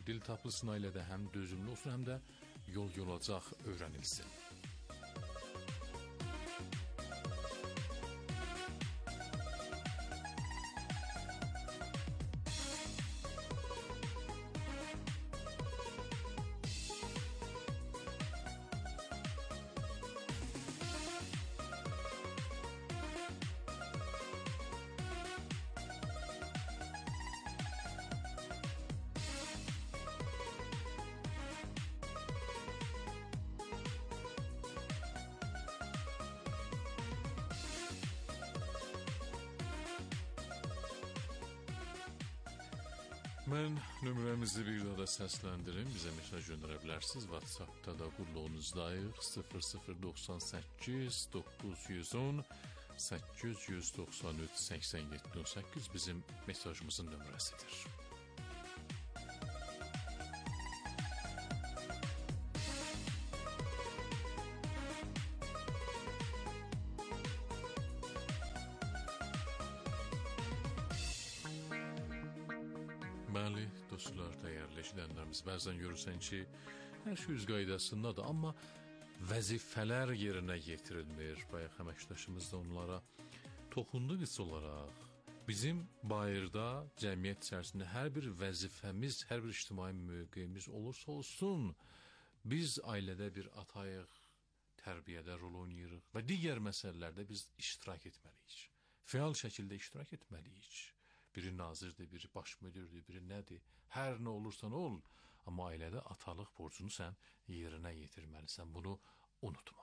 dil tapılsın, ailədə həm dözümlü olsun, həm də yol-yolacaq öyrənilsin. Mən nömrəmizi bir daha da səsləndirim. Bizə mesaj göndərə bilərsiniz. WhatsApp-da da qulluğunuzdayıq. 0098 910 893 8718 bizim mesajımızın nömrəsidir. Bəli, dostlar, dəyərli eşidənlərimiz, bəzən görürsən ki, hər şey öz qaydasındadır, amma vəzifələr yerinə yetirilmir. Bayaq əməkdaşımız da onlara toxundu qısa olaraq. Bizim bayırda, cəmiyyət içərisində hər bir vəzifəmiz, hər bir ictimai mövqeyimiz olursa olsun, biz ailədə bir atayıq, tərbiyədə rol oynayırıq və digər məsələlərdə biz iştirak etməliyik. Fəal şəkildə iştirak etməliyik. Biri nazirdir, biri baş müdürdür, biri nədir? Hər nə olursan ol, amma ailədə atalıq borcunu sən yerinə yetirməlisən. Bunu unutma.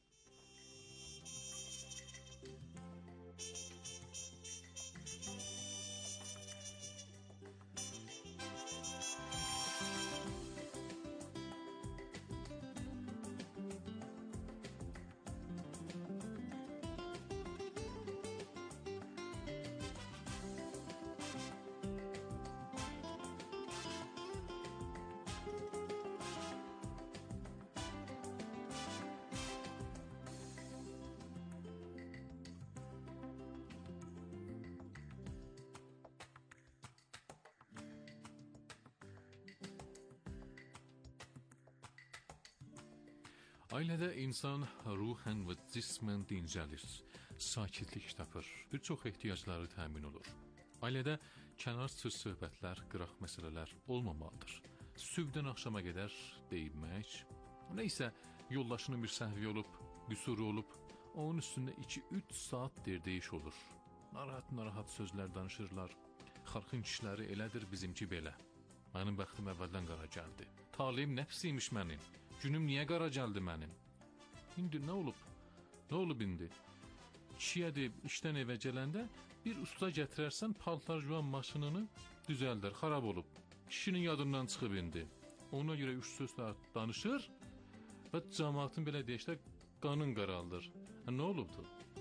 Ailədə insan ruhən və cismən dincəlir, sakitlik tapır, bir çox ehtiyacları təmin olur. Ailədə kənar söhbətlər, qıraq məsələlər olmamalıdır. Sübhdən axşama qədər deyinmək, neysə yoldaşının bir səhvi olub, qüsuru olub, onun üstündə 2-3 saat derdeyiş olur. Narahat sözlər danışırlar. Xalqın kişiləri elədir, bizimki belə. Mənim bəxtim əvvəldən qara gəldi. Talihim nəfsiymiş mənim. Günüm niyə qara gəldi mənim? İndi nə olub? Nə olub indi? Kişiyə işdən evə gələndə bir usta gətirərsən, paltar yuvan maşınını düzəldər, xarab olub. Kişinin yadından çıxıb indi. Ona görə 3 sözlə danışır və cəmaatın belə deyişdə qanın qaraldır. Nə olubdu?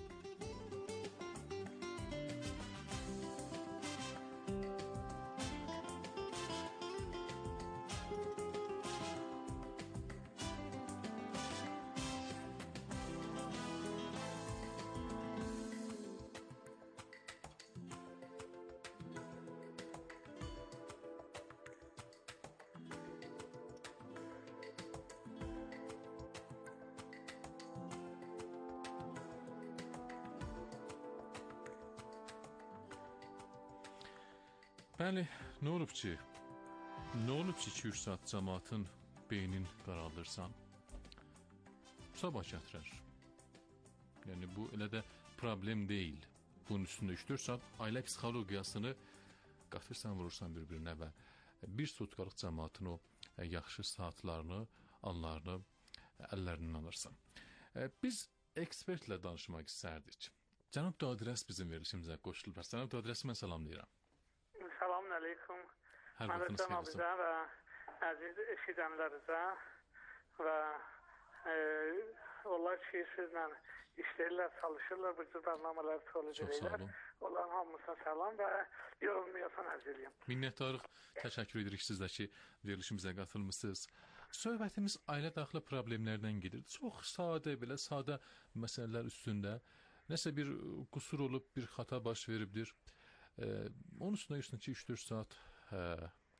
Bəli, nə olub ki? Nə olub ki, 2-3 saat cəmaatın beynin qaraldırsan? Sabah gətirər. Yəni, bu elə də problem deyil. Bunun üstündə 3-4 saat ailə psixologiyasını qatırsan, vurursan bir-birinə və bir sutqalıq cəmaatın o yaxşı saatlarını, anlarını əllərindən alırsan. Biz ekspertlə danışmaq istərdik. Cənab Dadires bizim verilişimizə qoşulur. Cənab Dadiresi mən salamlayıram. Selamun aleyküm. Hər Mən vaxtınız xeyir olsun. və əziz eşidənlərinizə və onlar ki, sizlə işləyirlər, çalışırlar, bu cür proqramları tolerə edirlər. Onların hamısına salam və yorulmayasan ərz eləyim. Minnətdarıq, təşəkkür edirik sizlə ki, verilişimizə qatılmışsınız. Söhbətimiz ailə daxili problemlərdən gedir. Çox sadə, belə sadə məsələlər üstündə. Nəsə bir qusur olub, bir xata baş veribdir. Onun üstündə 3-4 saat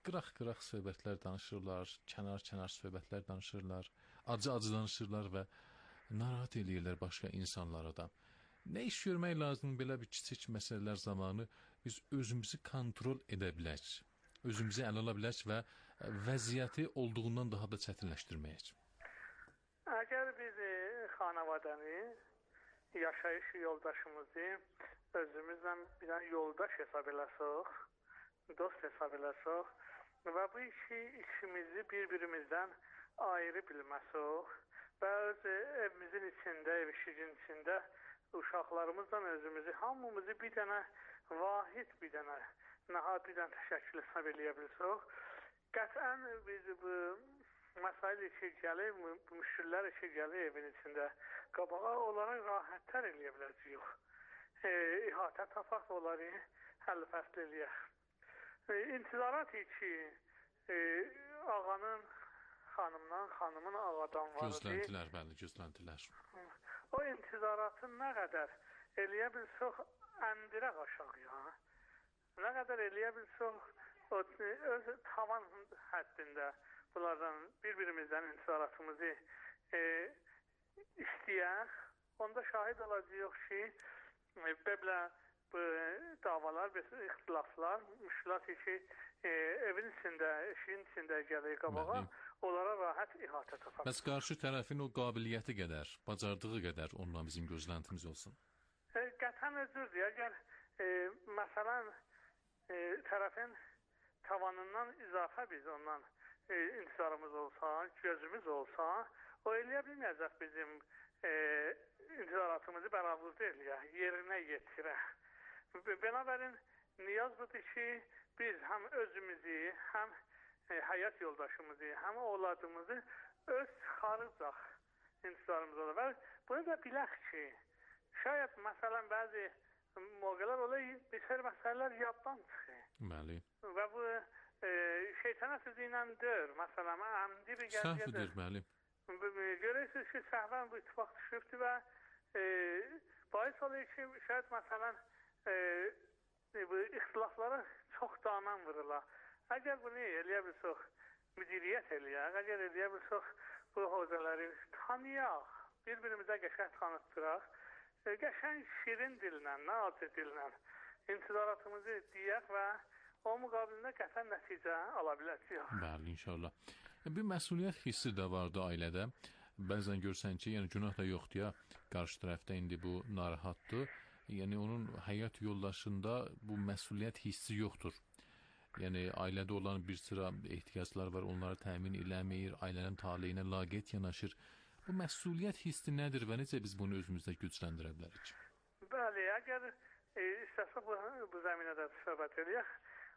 qıraq-qıraq söhbətlər danışırlar, kənar-kənar söhbətlər danışırlar, acı-acı danışırlar və narahat eləyirlər başqa insanlara da. Nə iş görmək lazım belə bir kiçik məsələlər zamanı biz özümüzü kontrol edə bilək, özümüzü ələ ala bilək və vəziyyəti olduğundan daha da çətinləşdirməyək. Əgər biz xanavadanı, yaşayış yoldaşımızı özümüzlə bir dənə yoldaş hesab eləsək, dost hesab eləsək və bu işimizi bir-birimizdən ayrı bilməsək və öz evimizin içində, ev işinin içində uşaqlarımızla özümüzü, hamımızı bir dənə vahid, bir dənə təşəkkül hesab eləyə bilsək, qətlən biz bu məsail işi gəlir, müşkillər işi gəlir evin içində. Qabağa onlara rahatlar eləyə biləcəyik. İhatə tapaq onları həll fəsl eləyək. İntizarat ki, ağanın xanımdan, xanımın ağadan var. Gözləntilər, bəli, gözləntilər. O intizaratın nə qədər eləyə bilsək, əndirək aşağıya. Nə qədər eləyə bilsək, öz tavan həddində bunlardan bir-birimizdən intizaratımızı istəyək, onda şahid olacaq ki, belə bu davalar, ixtilaflar, müşkilat ki, evin içində, eşiyin içində gəlir qabağa, onlara rahat ihatə tapar. Bəs qarşı tərəfin o qabiliyyəti qədər, bacardığı qədər onunla bizim gözləntimiz olsun? Qətən özürdür. Əgər məsələn tərəfin tavanından izafə biz ondan intizarımız olsa, gözümüz olsa, o eləyə bilməyəcək bizim intizaratımızı bərabərdə eləyək, yerinə yetirək. Bənabərin niyaz budur ki, biz həm özümüzü, həm həyat yoldaşımızı, həm oğladımızı öz çıxaracaq intizarımız olur. Və bunu da bilək ki, şayət məsələn bəzi mövqelər olur, bir sər məsələlər yaddan çıxır. Bəli. Və bu şeytana sözü iləndir. Məsələn, əmdi bir gəziyyədir. Səhvdir, bəli. Görürsünüz ki, səhvən bu ittifaq düşübdür və bahis olur ki, şayət məsələn bu ixtilaflara çox daman vururlar. Əgər bunu eləyə bilsək, müdiriyyət eləyək, əgər eləyə bilsək, bu hozələri tanıyaq, bir-birimizə qəşəng tanıtdıraq, qəşəng şirin dillə, nadir dillə intizaratımızı deyək və o müqabilində qəşəng nəticə ala biləcəyik. Bəli, inşallah. Bir məsuliyyət hissi də vardı ailədə. Bəzən görsən ki, yəni günah da yoxdur ya, qarşı tərəfdə indi bu narahatdır. Yəni onun həyat yoldaşında bu məsuliyyət hissi yoxdur. Yəni ailədə olan bir sıra ehtiyaclar var, onları təmin eləmir, ailənin taleyinə laqeyd yanaşır. Bu məsuliyyət hissi nədir və necə biz bunu özümüzdə gücləndirə bilərik? Bəli, əgər istəsək bu zəminədə söhbət edək,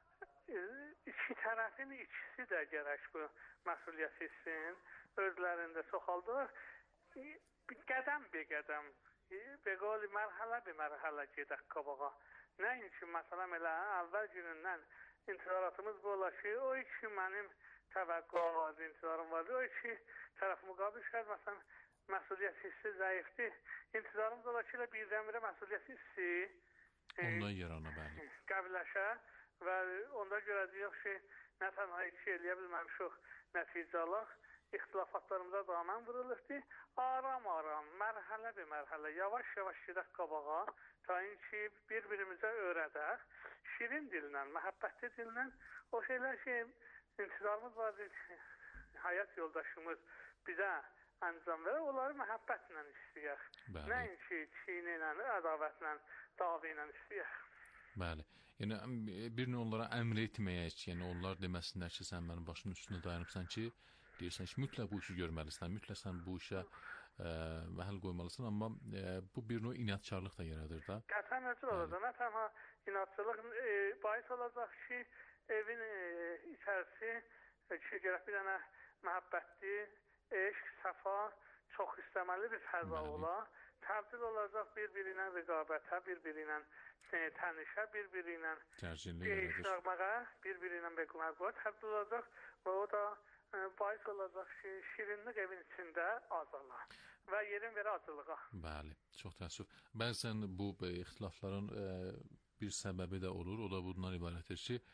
iki tərəfin ikisi də gərək bu məsuliyyət hissinin özlərində çoxaldır. Qədəm bir qədəm, beqoli mərhələ bir mərhələ gedək qabağa. Nəinki məsələn elə əvvəl günündən intizaratımız bu olar ki, o iki mənim təvəqqüam vardı, intizarım vardı. O iki tərəf müqabil şəhər məsələn məsuliyyət hissi zəifdir. İntizarımız olar ki, birdən-birə məsuliyyət hissi ondan yarana bəli. Qəbləşə və onda görəcəyik ki, nə tənha iki eləyə bilməmişik nəticə alaq, ixtilafatlarımıza daman vurulurdur. Aram-aram, mərhələ bir mərhələ, yavaş-yavaş gedək qabağa, tayin ki, bir-birimizə öyrədək, şirin dillə, məhəbbətli dillə, o şeylər ki, intizarımız vardır, həyat yoldaşımız bizə əncam verək, onları məhəbbətlə istəyək. Nəinki çiğni ilə, ədavətlə, davi ilə istəyək. Bəli. Yəni birini onlara əmr etməyək, yəni onlar deməsinlər ki, sən mənim başımın üstündə dayanıbsan ki, deyirsən ki, mütləq bu işi görməlisən, mütləq sən bu işə məhəl qoymalısan, amma bu bir növ inatkarlıq da yaradır da. Qətlən necə olacaq? Nə tənha inatçılıq bahis olacaq ki, evin içərisi ki, gərək bir dənə məhəbbətli, eşq, səfa, çox istəməli bir fəza ola. Təbdil olacaq bir-biri ilə rəqabətə, bir-biri ilə tanışa, bir-biri ilə işləməyə, bir-biri ilə məqbula təbdil olacaq və o da bahis olacaq ki, şirinlik evin içində azalar və yerin verə acılığa. Bəli, çox təəssüf. Bəzən bu ixtilafların bir səbəbi də olur, o da bundan ibarətdir ki,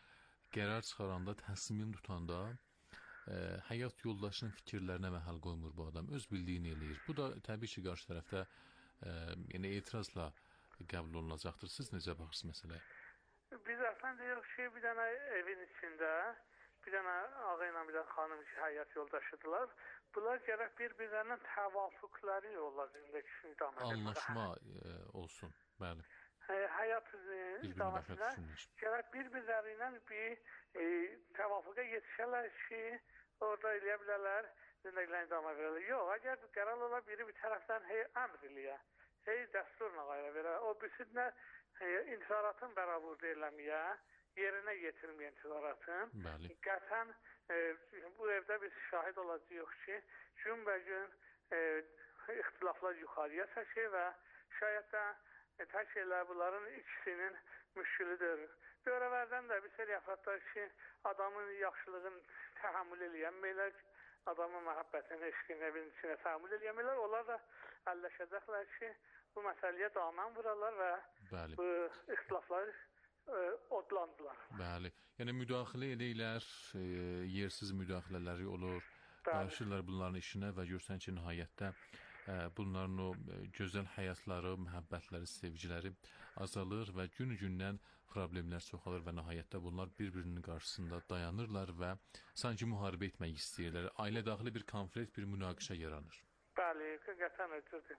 qərar çıxaranda, təsmin tutanda həyat yoldaşının fikirlərinə məhəl qoymur bu adam. Öz bildiyini eləyir. Bu da təbii ki, qarşı tərəfdə yəni etirazla qəbul olunacaqdır. Siz necə baxırsınız məsələyə? Biz əslən deyirik ki, bir dənə evin içində bir dənə ağa ilə bir dənə xanım ki, həyat yoldaşıdırlar. Bunlar gərək bir-birlərinin təvafüqləri olar zindəki idamə. Anlaşma olsun, bəli. Həyat idaməsində gərək bir-birləri ilə bir təvafüqa yetişərlər ki, orada eləyə bilərlər, zindəkilərin idamə verərlər. Yox, əgər qərar ola biri bir tərəfdən əmr eləyə, dəsturla qayra verə, o birisindən intizaratın bərabərdə eləməyə, yerinə yetirməyən intizaratın. Qətən bu evdə biz şahid olacağıq ki, günbəgün ixtilaflar yuxarıya çəkir və şayət də tək elə bunların ikisinin müşkülüdür. Görəvərdən də bir seri əfratlar ki, adamın yaxşılığını təhəmmül eləyənməylər, adamın məhəbbətini, eşqini evin içinə təhəmmül eləyənməylər. Onlar da əlləşəcəklər ki, bu məsələyə damən vurarlar və bu ixtilafları odlandılar. Bəli. Yəni müdaxilə edirlər, yersiz müdaxilələri olur. Qarışırlar bunların işinə və görsən ki, nihayətdə bunların o gözəl həyatları, məhəbbətləri, sevgiləri azalır və gün-gündən problemlər çoxalır və nihayətdə bunlar bir-birinin qarşısında dayanırlar və sanki müharibə etmək istəyirlər. Ailə daxili bir konflikt, bir münaqişə yaranır. Bəli, qətiyyən ötürdür.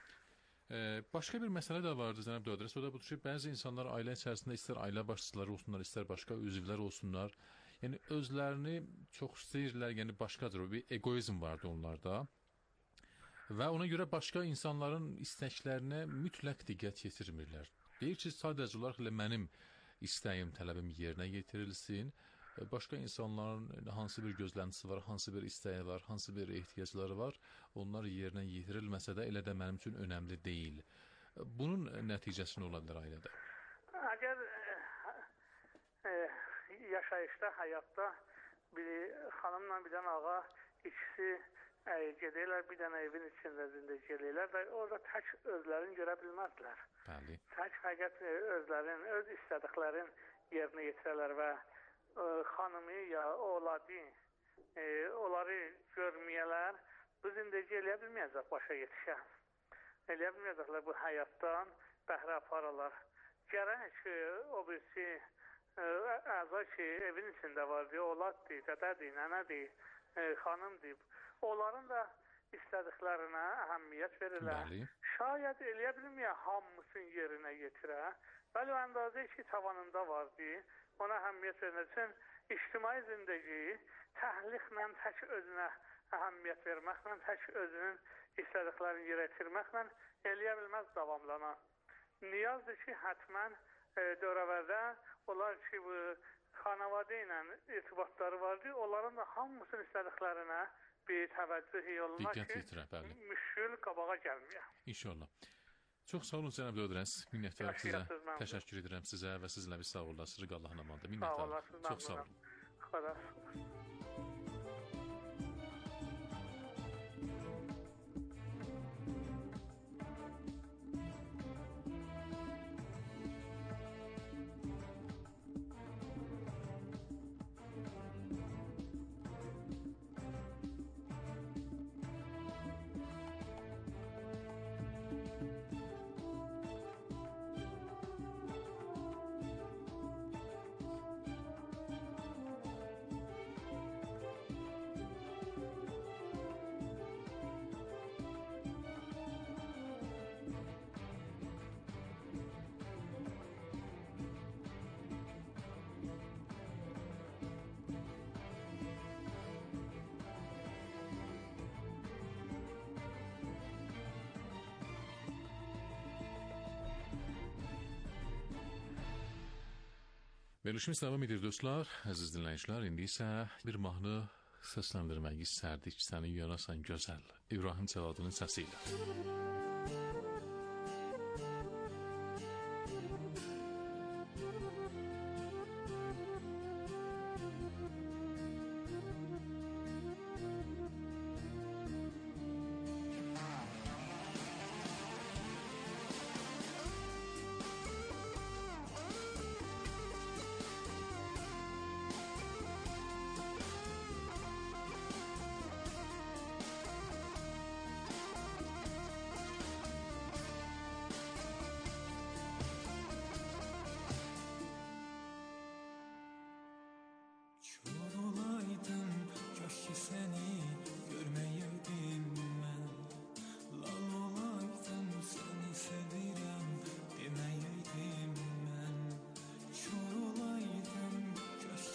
Başqa bir məsələ də vardır, cənab Döydərəs. O da budur ki, bəzi insanlar ailə içərisində istər ailə başçıları olsunlar, istər başqa üzvlər olsunlar. Yəni özlərini çox istəyirlər, yəni başqadır. Bir egoizm vardır onlarda. Və ona görə başqa insanların istəklərinə mütləq diqqət yetirmirlər. Deyir ki, sadəcə olaraq elə mənim istəyim, tələbim yerinə yetirilsin. Başqa insanların hansı bir gözləntisi var, hansı bir istəyi var, hansı bir ehtiyacları var, onlar yerinə yetirilməsə də elə də mənim üçün önəmli deyil. Bunun nəticəsi nə ola bilər ailədə? Əgər yaşayışda, həyatda bir xanımla bir dənə ağa ikisi gedirlər, bir dənə evin içində zindəki eləyirlər və orada tək özlərini görə bilməzdilər. Bəli. Tək həqiqət özlərin, öz istədiklərin yerinə yetirərlər və xanımı ya oğladı, onları görməyələr, bu zindəki eləyə bilməyəcək başa yetişə. Eləyə bilməyəcəklər bu həyatdan bəhrə apararlar. Gərək ki, o birisi əza ki, evin içində vardı, oğladdır, dədədir, nənədir, xanımdır. Onların da istədiklərinə əhəmiyyət verirlər. Bəli. Şayət eləyə bilməyə hamısını yerinə yetirə, bəli, o əndazə ki, tavanında vardı, ona əhəmiyyət vermək üçün ictimai zindəgi təhliqlə tək özünə əhəmiyyət verməklə, tək özünün istədiklərini yerə yetirməklə eləyə bilməz davamlanan. Niyazdır ki, hətmən dövrəvərdə onlar ki, bu xanavadə ilə irtibatları vardı, onların da hamısının istədiklərinə bir təvəccüh yoluna ki, müşkül qabağa gəlməyə. İnşallah. Çox sağ olun, cənab Döydərəs. Minnətdarım sizə. Təşəkkür edirəm sizə və sizlə bir sağ olasınız. Allahın amanında. Minnətdarım. Çox sağ olun. Verilişimiz davam edir dostlar, əziz dinləyicilər. İndi isə bir mahnı səsləndirmək istərdik. Səni yarasan gözəl, İbrahim Cəladının səsi ilə.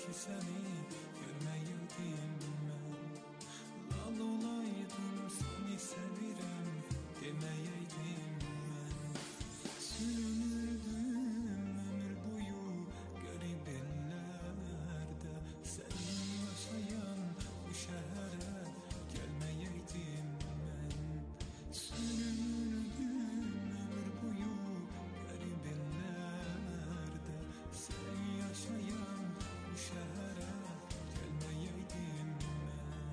Keşke seni görmeyeydim ben. Lal olaydım seni sevirem demeyeydim ben. Sürünürdüm ömür boyu garip ellerde. Seni yaşayan bu şehre gelmeyeydim ben. Sürünürdüm ömür boyu garip ellerde. Seni yaşayan bu şehre gelmeyeydim ben.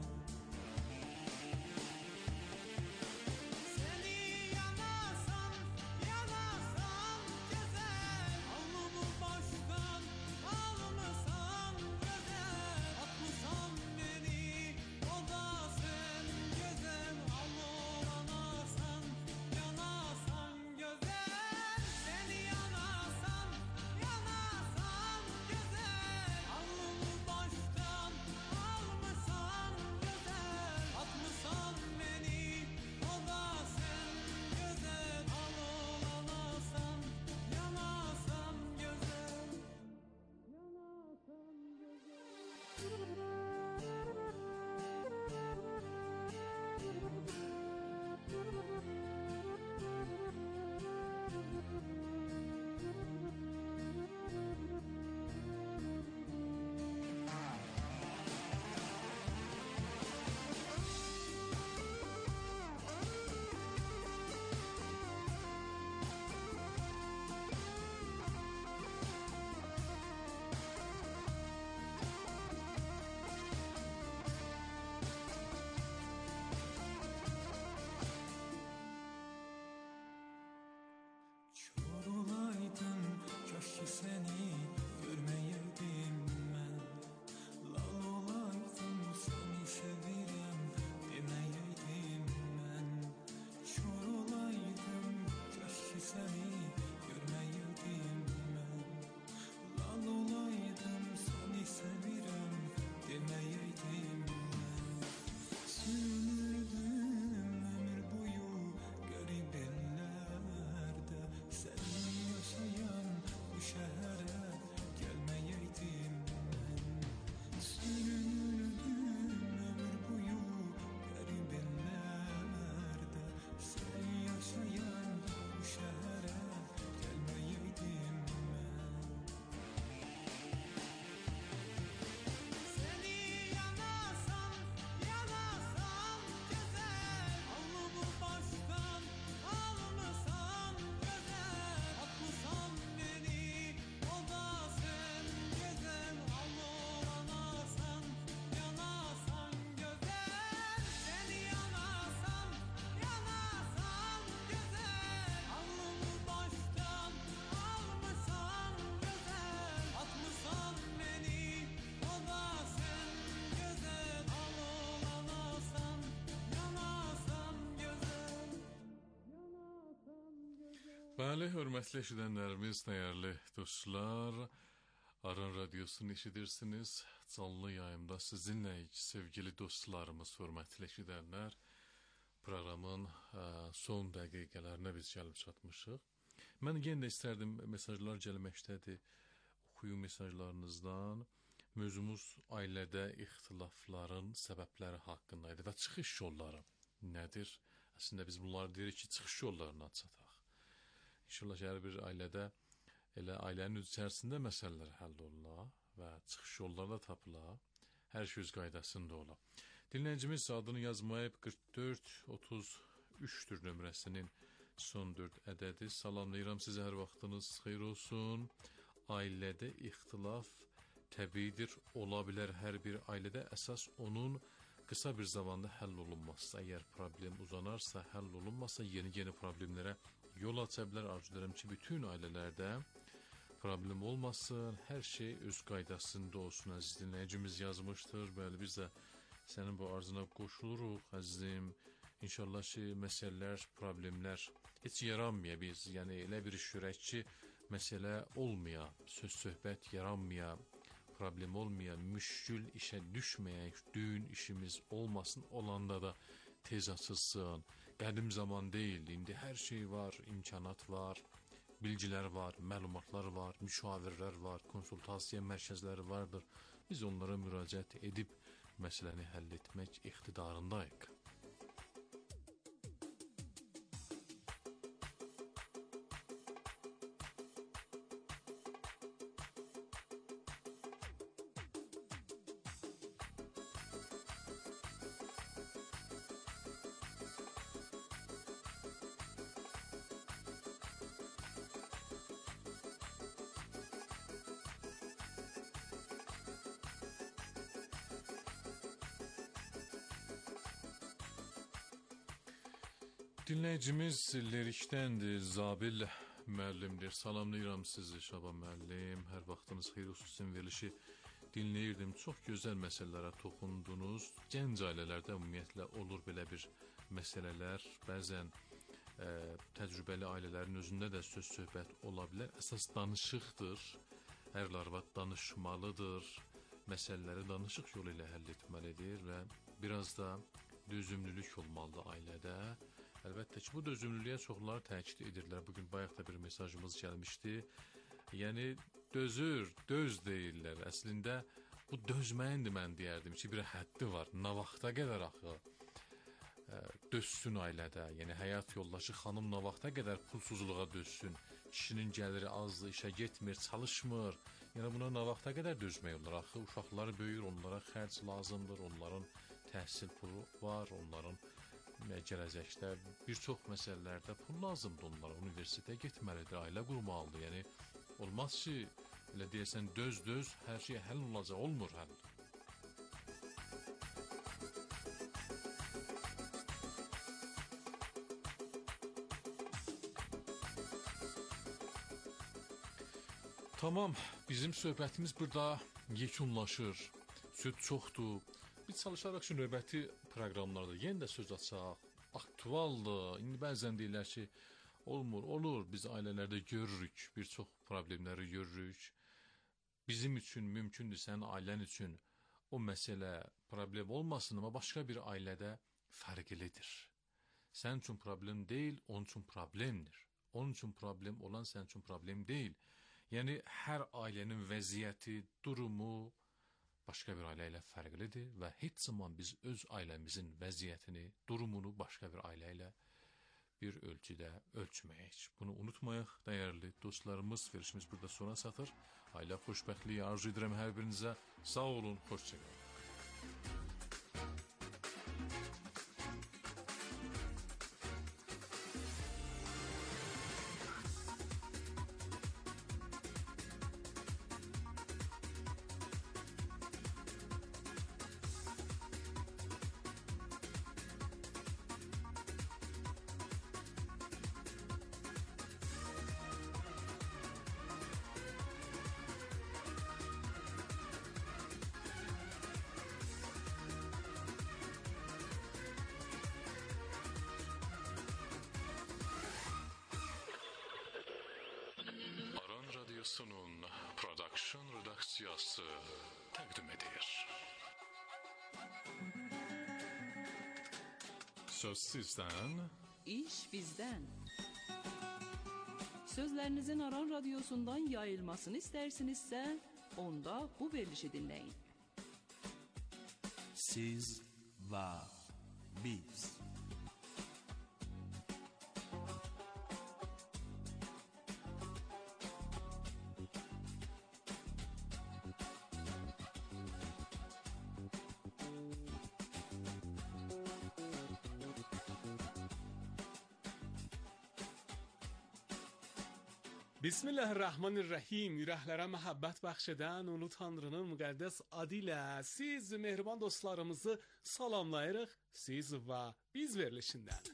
Seni yanasam, yanasam güzel. Alnımı baştan almışsan güzel. Atmışsan beni, o da sen güzel. Alnanasan, yanasan güzel. Seni yanasam, yanasam güzel. Alnımı baştan almışsan güzel. Atmışsan beni, o da sen güzel. Alnanasan, yanasan güzel. Kör olaydım, keşke seni görmeyeydim ben. Lal olaydım, seni sevirem demeyeydim ben. Kör olaydım, keşke seni görmeyeydim ben. Lal olaydım, seni sevirem demeyeydim ben. Sürünürdüm ömür boyu garip ellerde. Seni yaşayan bu şehre gelmeyeydim ben. Sürünürdüm ömür boyu garip ellerde. Seni yaşayan bu şehre gelmeyeydim ben. Seni yanasam, yanasam güzel. Alnımı baştan almışsan güzel. Atmışsan beni, o da sen güzel. Alnanasan, yanasan güzel. Seni yanasam, yanasam güzel. Alnımı baştan almışsan güzel. Atmışsan beni, o da sen güzel. Alnanasan, yanasan güzel. Bəli, hörmətli eşidənlərimiz, dəyərli dostlar, Aran Radyosunu eşidirsiniz. Canlı yayımda sizinle sevgili dostlarımız, hörmətli eşidənlər, proqramın son dəqiqələrinə biz gəlib çatmışıq. Mən yenə də istərdim, mesajlar gəlməkdədir, oxuyum mesajlarınızdan. Mövzumuz ailədə ixtilafların səbəbləri haqqında idi və çıxış yolları nədir? Əslində biz bunları deyirik ki, çıxış yollarına çataq. İnşallah hər bir ailədə elə ailənin içərisində məsələlər həll olunur və çıxış yolları da tapılar. Hər şey öz qaydasında olar. Dinləyicimiz adını yazmayıb 4433-dür nömrəsinin son 4 ədədi. Salamlayıram sizə, hər vaxtınız xeyir olsun. Ailədə ixtilaf təbiidir, ola bilər hər bir ailədə. Əsas onun qısa bir zamanda həll olunmazsa, əgər problem uzanarsa, həll olunmazsa yeni problemlərə yol aça bilər. Arzu edirəm ki, bütün ailələrdə problem olmasın, hər şey öz qaydasında olsun. Əziz dinləyicimiz yazmışdır. Bəli, biz də sənin bu arzuna qoşuluruq, əzizim. İnşallah ki, məsələlər, problemlər heç yaranmaya biz. Yəni, elə bir iş görək ki, məsələ olmaya, söz-söhbət yaranmaya, problem olmaya, müşkül işə düşməyək, düğün işimiz olmasın, olanda da tez açılsın. Qədim zaman deyil, indi hər şey var, imkanat var, bilgilər var, məlumatlar var, müşavirlər var, konsultasiya mərkəzləri vardır. biz onlara müraciət edib məsələni həll etmək iqtidarındayıq. Dinləyicimiz Lerikdəndir, Zabil müəllimdir. Salamlayıram sizi Şaban müəllim. Hər vaxtınız xeyir olsun. Sizin verilişi dinləyirdim. Çox gözəl məsələlərə toxundunuz. Gənc ailələrdə ümumiyyətlə olur belə bir məsələlər. Bəzən təcrübəli ailələrin özündə də söz-söhbət ola bilər. Əsas danışıqdır. Hər arvad danışmalıdır. Məsələləri danışıq yolu ilə həll etməlidir və biraz da dözümlülük olmalıdır ailədə. Əlbəttə ki, bu dözümlülüyə çoxları təkid edirlər. Bugün bayaq da bir mesajımız gəlmişdi. Yəni, döz deyirlər. Əslində, bu dözməyin də mən deyərdim ki, bir həddi var. Nə vaxta qədər axı dözsün ailədə. Yəni, həyat yoldaşı xanım nə vaxta qədər pulsuzluğa dözsün. Kişinin gəliri azdır, işə getmir, çalışmır. Yəni, buna nə vaxta qədər dözmək olar? Axı, uşaqları böyür, onlara xərc lazımdır, onların təhsil pulu var, onların gələcəkdə bir çox məsələlərdə pul lazımdır onlara. Universitetə getməlidir, ailə qurmalıdır. Yəni, olmaz ki, elə deyəsən döz, hər şey həll olacaq, olmur həll. Tamam, bizim söhbətimiz burada yekunlaşır. Söz çoxdur. Biz çalışaraq ki, növbəti proqramlarda yenə də söz açaq, aktualdır. İndi bəzən deyirlər ki, olmur, olur. Biz ailələrdə görürük, bir çox problemləri görürük. Bizim üçün mümkündür, sənin ailən üçün o məsələ problem olmasın, amma başqa bir ailədə fərqlidir. Sənin üçün problem deyil, onun üçün problemdir. Onun üçün problem olan sənin üçün problem deyil. Yəni, hər ailənin vəziyyəti, durumu başqa bir ailə ilə fərqlidir və heç zaman biz öz ailəmizin vəziyyətini, durumunu başqa bir ailə ilə bir ölçüdə ölçməyək. Bunu unutmayaq, dəyərli dostlarımız. Verişimiz burada sona çatır. Ailə xoşbəxtliyi arzu edirəm hər birinizə. Sağ olun, xoşça qalın. Radyosunun Production Redaksiyası təqdim edir. Söz sizdən, İş bizdən. Sözlərinizin Aran Radyosundan yayılmasını istərsinizsə, onda bu verilişi dinləyin. Siz və biz. Bismillahirrahmanirrahim. Ürəklərə məhəbbət bəxş edən Ulu Tanrının müqəddəs adı ilə siz mehriban dostlarımızı salamlayırıq. Siz və biz verilişindən.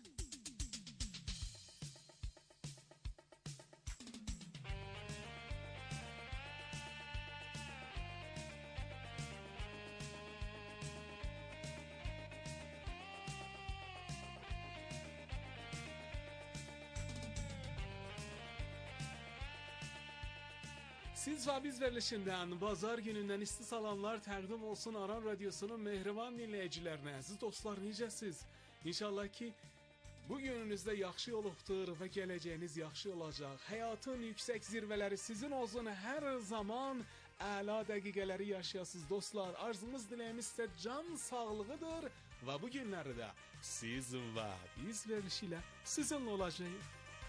Siz və biz verilişindən bazar günündən isti salamlar təqdim olsun Aran Radyosunun mehriban dinləyicilərinə. Əziz dostlar, necəsiz? İnşallah ki, bu gününüzdə yaxşı olubdur və gələcəyiniz yaxşı olacaq. Həyatın yüksək zirvələri sizin olsun hər zaman. əla dəqiqələri yaşayasınız dostlar. Arzumuz, diləyimiz sizə can sağlığıdır və bu günlərdə siz və biz verilişi ilə sizinlə olacağıq.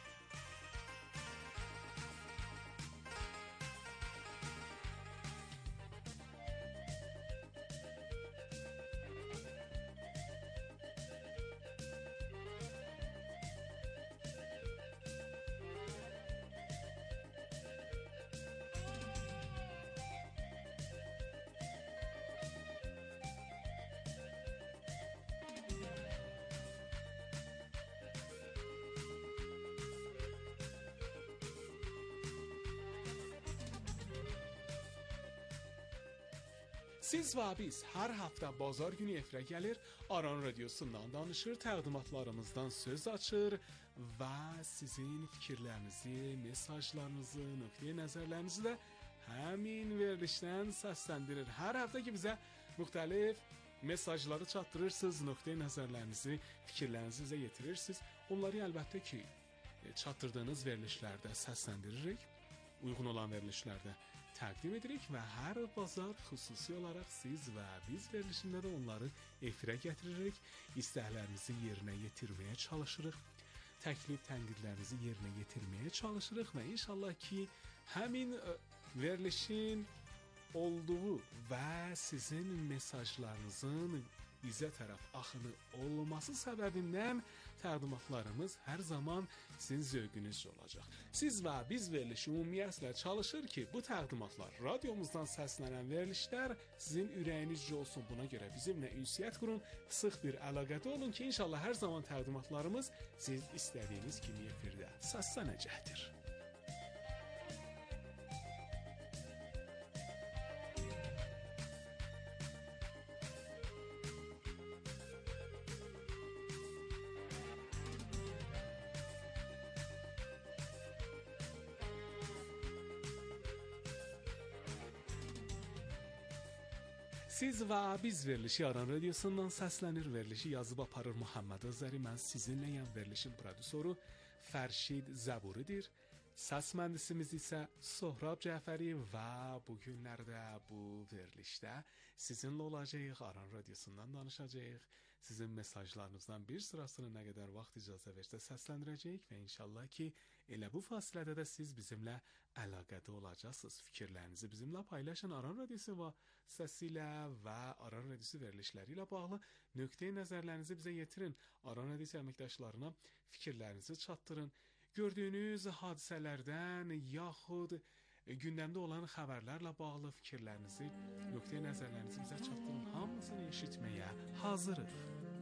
Siz və biz hər həftə bazar günü efirə gəlir, Aran Radiosundan danışır, təqdimatlarımızdan söz açır və sizin fikirlərinizi, mesajlarınızı, nöqteyi nəzərlərinizi də həmin verilişdən səsləndirir. Hər həftə ki bizə müxtəlif mesajları çatdırırsınız, nöqteyi nəzərlərinizi, fikirlərinizi bizə yetirirsiniz. Onları əlbəttə ki çatdırdığınız verilişlərdə səsləndiririk, uyğun olan verilişlərdə təqdim edirik və hər bazar xüsusi olaraq siz və biz verilişində də onları efirə gətiririk, istəklərinizi yerinə yetirməyə çalışırıq, təklif tənqidlərinizi yerinə yetirməyə çalışırıq və inşallah ki həmin verilişin olduğu və sizin mesajlarınızın bizə tərəf axını olması səbəbindən təqdimatlarımız hər zaman sizin zövqünüzcə olacaq. Siz və biz verilişi ümumiyyətlə çalışır ki, bu təqdimatlar, radiomuzdan səslənən verilişlər sizin ürəyinizcə olsun. Buna görə bizimlə ünsiyyət qurun, sıx bir əlaqədə olun ki, inşallah hər zaman təqdimatlarımız siz istədiyiniz kimi efirdə səslənəcəkdir. Siz və biz verilişi Aran Radiosundan səslənir, verilişi yazıb aparır Muhammed Özəri. Mən sizinləyəm, verilişin prodüsoru Fərşid Zəburidir. Səs mühəndisimiz isə Sohrab Cəfəri və bu günlərdə bu verilişdə sizinlə olacağıq, Aran Radiosundan danışacağıq. Sizin mesajlarınızdan bir sırasını nə qədər vaxt icazə versə səsləndirəcəyik və inşallah ki, elə bu fasilədə də siz bizimlə əlaqədə olacaqsınız. Fikirlərinizi bizimlə paylaşın. Aran Radiosu səsilə və Aran Radiosu verilişləri ilə bağlı nöqteyi nəzərlərinizi bizə yetirin. Aran Radiosu əməkdaşlarına fikirlərinizi çatdırın. Gördüyünüz hadisələrdən yaxud gündəmdə olan xəbərlərlə bağlı fikirlərinizi, nöqteyi nəzərlərinizi bizə çatdırın. Hamısını eşitməyə hazırıq.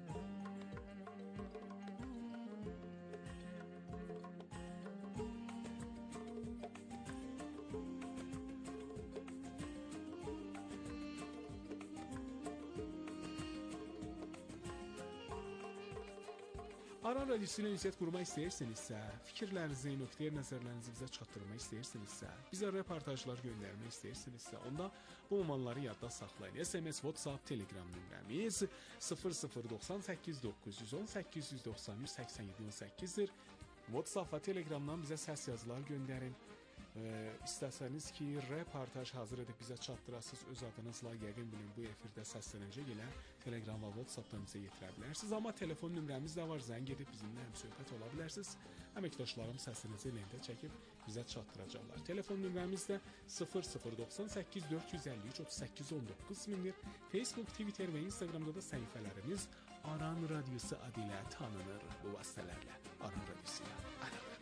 Aran Radiosu ilə ünsiyyət qurmaq istəyirsinizsə, fikirlərinizi, nöqteyi nəzərlərinizi bizə çatdırmaq istəyirsinizsə, bizə reportajlar göndərmək istəyirsinizsə, onda bu ünvanları yadda saxlayın. SMS, WhatsApp, Telegram nömrəmiz 0098 910 891 87 18-dir. WhatsApp və Telegramdan bizə səs yazılar göndərin. İstəsəniz ki, reportaj hazır edib bizə çatdırasınız, öz adınızla yəqin bilin bu efirdə səslənəcək elə Telegram və WhatsAppdan bizə yetirə bilərsiniz. Amma telefon nömrəmiz də var, zəng edib bizimlə həmsöhbət ola bilərsiniz. Əməkdaşlarım səsinizi lentə çəkib bizə çatdıracaqlar. Telefon nömrəmiz də 0098 453 38 19-dir. Facebook, Twitter və Instagramda da səhifələrimiz Aran Radiosu adı ilə tanınır. Bu vasitələrlə Aran Radiosu ilə əlaqə qurun.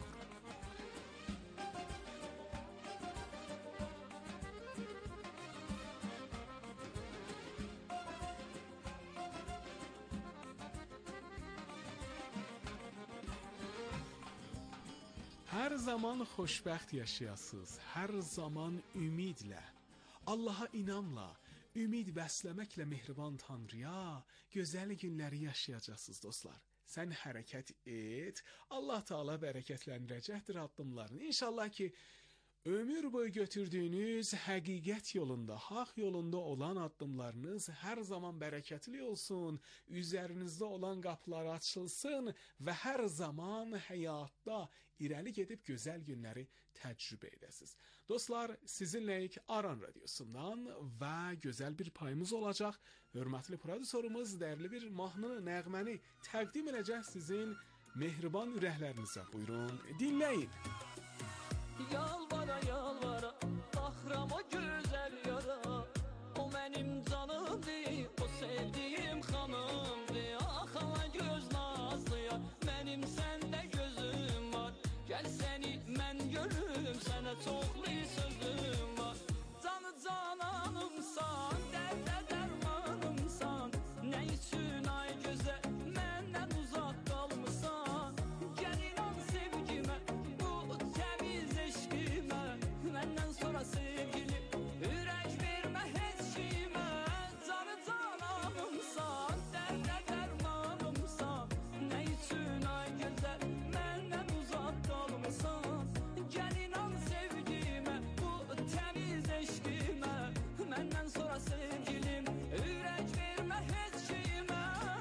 Hər zaman xoşbəxt yaşayasınız, hər zaman ümidlə, Allaha inamla, ümid bəsləməklə mehriban Tanrıya gözəl günləri yaşayacaqsınız dostlar. Sən hərəkət et, Allah Teala bərəkətləndirəcəkdir addımlarını. İnşallah ki, Ömür boyu götürdüyünüz həqiqət yolunda, haqq yolunda olan addımlarınız hər zaman bərəkətli olsun, üzərinizdə olan qapılar açılsın və hər zaman həyatda irəli gedib gözəl günləri təcrübə edəsiniz. Dostlar, sizinləyik Aran Radiosundan və gözəl bir payımız olacaq. Hörmətli prodüsorumuz dəyərli bir mahnı, nəğməni təqdim edəcək sizin mehriban ürəklərinizə. Buyurun, dinləyin. Yalvara yalvara baxıram o gözəl yara, o mənim canımdır, o sevdiyim xanımdır. Axala göz nazlıya, mənim səndə gözüm var. Gəl səni mən görüm, sənə çoxlu sözüm var. Canı cananımsan, dərdə dərmanımsan, nə üçün ay gözəl məndən uzaq qalmısan? Gəl inan sevgimə, bu təmiz eşqimə, məndən sonra sevgilim, ürək vermə heç kimə. Canı cananımsan, dərdə dərmanımsan, nə üçün ay gözəl məndən uzaq qalmısan? Gəl inan sevgimə, bu təmiz eşqimə, məndən sonra sevgilim, ürək vermə heç kimə.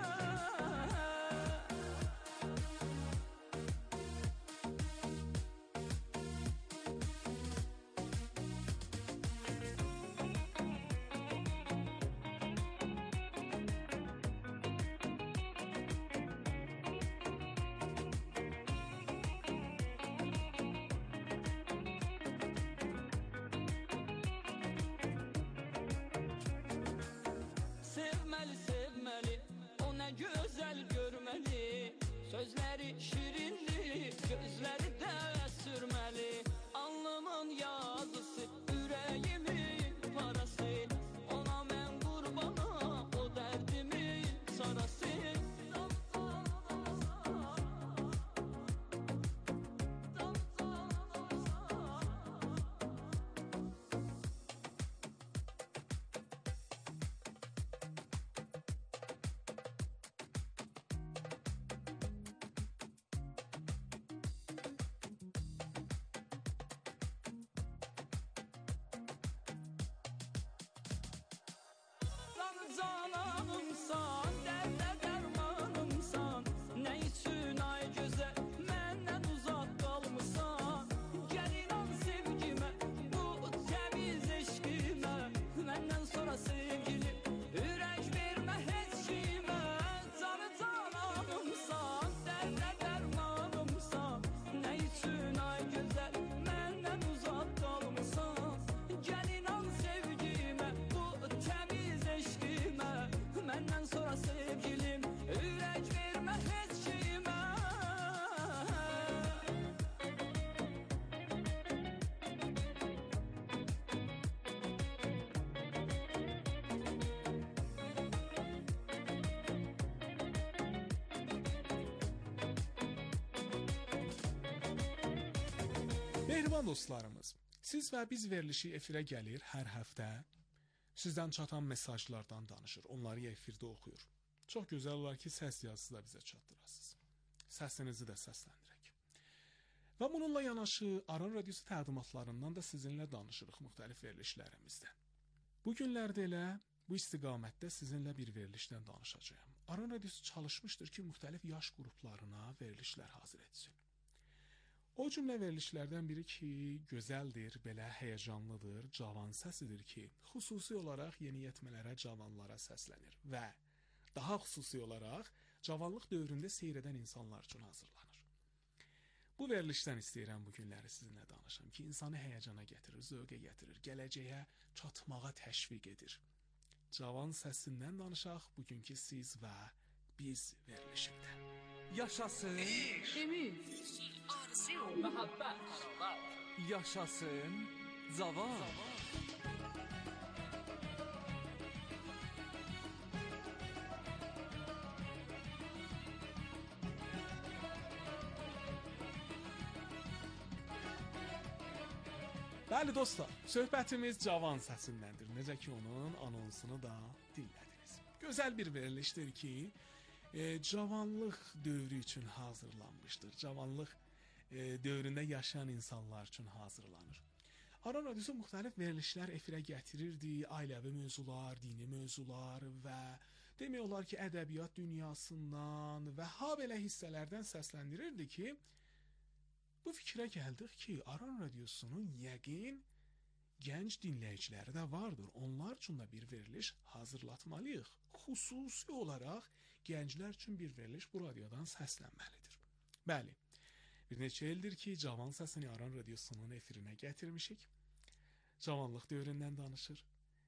Sevməli, sevməli, o nə gözəl görməli. Sözləri şirinli, gözləri də sürməli. Alnımın yazısı, ürəyimin parası. Ona mən qurbana, o dərdimin sarası. Cananımsan, dərdə dərmanımsan, nə üçün ay gözəl məndən uzaq qalmısan? Gəl inan sevgimə, bu təmiz eşqimə, məndən sonra sevgilim, ürək vermə heç kimə. Canı cananımsan, dərdə dərmanımsan, nə üçün ay gözəl məndən uzaq qalmısan? Gəl inan sevgimə, bu təmiz eşqimə, məndən sonra sevgilim, ürək vermə heç kimə. Mehriban dostlarımız, siz və biz verilişi efirə gəlir hər həftə. Sizdən çatan mesajlardan danışır, onları efirdə oxuyur. Çox gözəl olar ki, səs yazısı da bizə çatdırasınız. Səsinizi də səsləndirək. Və bununla yanaşı Aran Radiosu təqdimatlarından da sizinlə danışırıq müxtəlif verilişlərimizdə. Bu günlərdə elə bu istiqamətdə sizinlə bir verilişdən danışacağam. Aran Radiosu çalışmışdır ki, müxtəlif yaş qruplarına verilişlər hazır etsin. O cümlə verilişlərdən biri ki, gözəldir, belə həyəcanlıdır, cavan səsidir ki, xüsusi olaraq yeniyetmələrə, cavanlara səslənir və daha xüsusi olaraq cavanlıq dövründə seyr edən insanlar üçün hazırlanır. Bu verilişdən istəyirəm bu günləri sizinlə danışam ki, insanı həyəcana gətirir, zövqə gətirir, gələcəyə çatmağa təşviq edir. Cavan səsindən danışaq bugünkü siz və biz verilişində. Yaşasın, yaşasın, cavan. Bəli dostlar, söhbətimiz cavan səsindəndir. Necə ki onun anonsunu da dinlədiniz. Gözəl bir verilişdir ki, cavanlıq dövrü üçün hazırlanmışdır. Cavanlıq dövründə yaşayan insanlar üçün hazırlanır. Aran Radiosu müxtəlif verilişlər efirə gətirirdi, ailəvi mövzular, dini mövzular və demək olar ki, ədəbiyyat dünyasından və habelə hissələrdən səsləndirirdi ki, bu fikrə gəldik ki, Aran Radiosunun yəqin gənc dinləyiciləri də vardır. Onlar üçün də bir veriliş hazırlatmalıyıq. Xüsusi olaraq gənclər üçün bir veriliş bu radiodan səslənməlidir. Bəli, bir neçə ildir ki, Cavan səsini Aran Radiosunun efirinə gətirmişik. Cavanlıq dövründən danışır.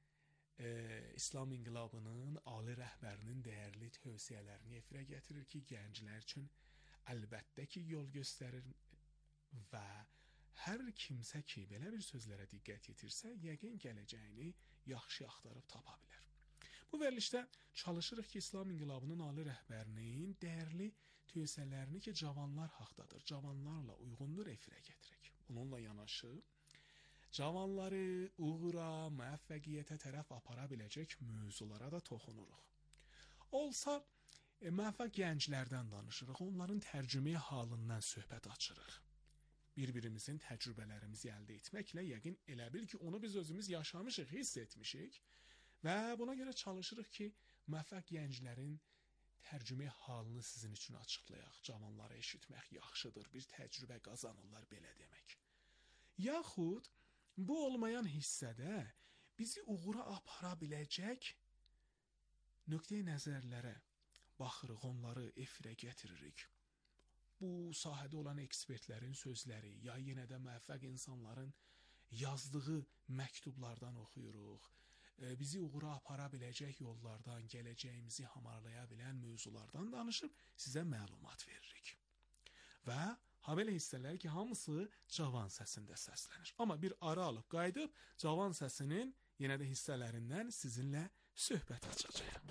İslam inqilabının ali rəhbərinin dəyərli tövsiyələrini efirə gətirir ki, gənclər üçün əlbəttə ki, yol göstərir və hər kimsə ki, belə bir sözlərə diqqət yetirsə, yəqin gələcəyini yaxşı axtarıb tapa bilər. Bu verilişdə çalışırıq ki, İslam inqilabının ali rəhbərinin dəyərli tövsiyələrini ki, cavanlar haqdadır, cavanlarla uyğundur efirə gətirək. Bununla yanaşı, cavanları uğura, müvəffəqiyyətə tərəf apara biləcək mövzulara da toxunuruq. Olsa, müvəffəq gənclərdən danışırıq, onların tərcümə halından söhbət açırıq. Bir-birimizin təcrübələrimizi əldə etməklə yəqin elə bil ki, onu biz özümüz yaşamışıq, hiss etmişik və buna görə çalışırıq ki, müvəffəq gənclərin tərcümə halını sizin üçün açıqlayaq. Cavanları eşitmək yaxşıdır, bir təcrübə qazanırlar, belə demək. Yaxud, bu olmayan hissədə bizi uğura apara biləcək nöqteyi nəzərlərə baxırıq, onları efirə gətiririk. Bu sahədə olan ekspertlərin sözləri, ya yenə də müvəffəq insanların yazdığı məktublardan oxuyuruq. Bizi uğura apara biləcək yollardan, gələcəyimizi hamarlaya bilən mövzulardan danışıb sizə məlumat veririk. Və habelə hissələr ki, hamısı Cavan səsində səslənir. Amma bir ara alıb qayıdıb, Cavan səsinin yenə də hissələrindən sizinlə söhbət açacağım.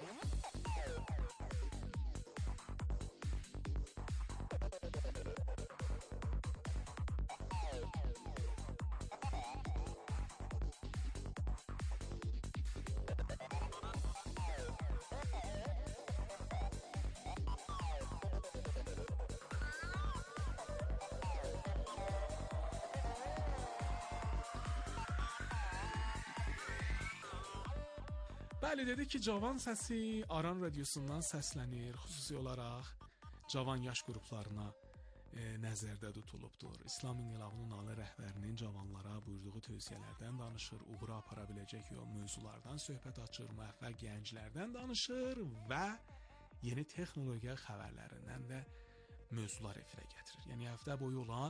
Bəli, dedi ki, Cavan səsi Aran Radiosundan səslənir, xüsusi olaraq cavan yaş qruplarına nəzərdə tutulubdur. İslam inqilabının ali rəhbərinin cavanlara buyurduğu tövsiyələrdən danışır, uğura apara biləcək mövzulardan söhbət açır, müvəffəq gənclərdən danışır və yeni texnologiya xəbərlərindən də mövzular efirə gətirir. Yəni həftə boyu olan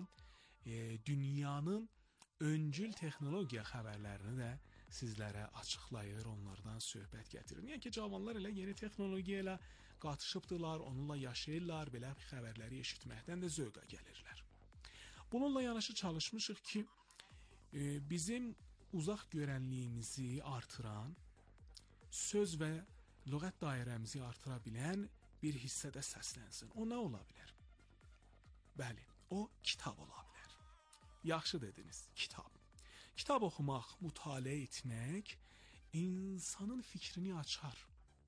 dünyanın öncül texnologiya xəbərlərini də sizlərə açıqlayır, onlardan söhbət gətirir. Niyə ki, cavanlar elə yeni texnologiya ilə qatışıbdılar, onunla yaşayırlar, belə xəbərləri eşitməkdən də zövqa gəlirlər. Bununla yanaşı çalışmışıq ki, bizim uzaq görənliyimizi artıran, söz və lüğət dairəmizi artıra bilən bir hissədə səslənsin. O nə ola bilər? Bəli, o kitab ola bilər. Yaxşı dediniz, kitab. Kitab oxumaq, mütaliə etmək insanın fikrini açar,